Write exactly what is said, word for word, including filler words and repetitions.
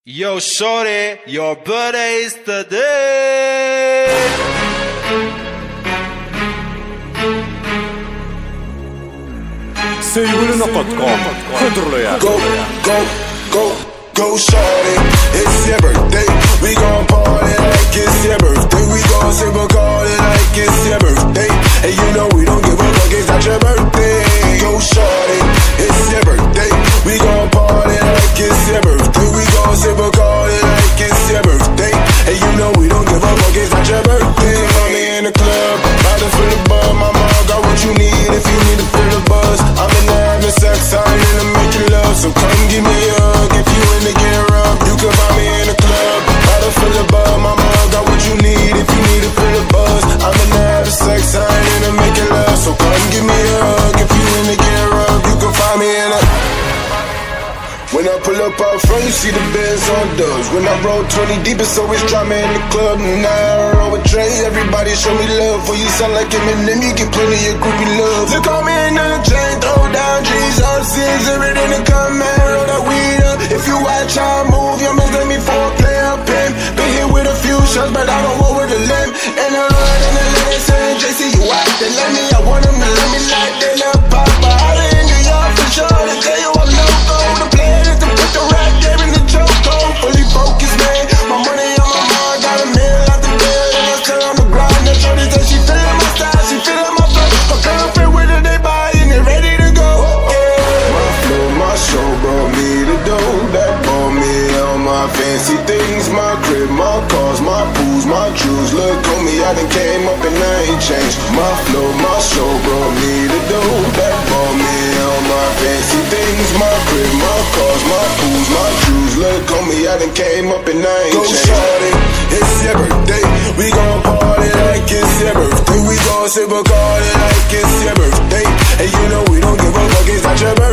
Yo, shorty, your birthday is today. سيقول نقط كوم خضر له يا Go, go, go, go shorty, it's your birthday. We gon' party like it's your birthday. We gon' sip a party like it's your birthday. And you know we don't give a fuck, it's not your birthday. Go shorty, it's your birthday. We gon' party like it's your birthday. We gon' sip a party like it's your birthday. And you know we don't give a fuck, it's not your birthday. Find me in the club, about to fill the bud. My mom got what you need if you need to fill the buzz. I'm in the having sex, I'm in the making love. So come give me a hug if you in the get rough. You can find me in the club, about to fill the bud. My mom got what you need if you need to fill the buzz. I'm in the having sex, I'm in the making love. So come give me a hug if you in the get rough. You can find me in the. When I pull up out front, you see the Benz on dubs. When I roll twenty deep, it's always drama in the club. And I roll with Dre, everybody show me love. For you sound like Eminem, you get plenty of groupie love. Look on me in the chain, throw down G's on scenes, everything to come and roll that weed up. If you watch how I move, you mistake me for a player pimp. Been hit with a few shots, but I don't roll with a limp. And the hood and the ladies saying, J C, you out, they let me, I want them to let me like they love pop. But I in New York for sure, they tell you I'm loco. The plan is to put the rap game in the choke hole. Fully focused, man. My money on my mind, got a meal out the bill. And I'm still on the grind. That shorty said she feeling my style, she feeling my flow. My girl fit with it, they buy and they ready to go. Yeah. My flow, my show brought me the dough. That bought me all my fancy things. My crib, my cars, my pools, my jewels. Look on me, I done came up and I ain't changed. My flow, my show brought me the dough. That bought me all my fancy things. My crib, my cars, my pools, my jewels. Look on me, I done came up and I ain't changed. Go shorty, it's your birthday. We gon' party like it's your birthday. We gon' sip a party like it's your birthday. And you know we don't give a fuck, it's not your birthday.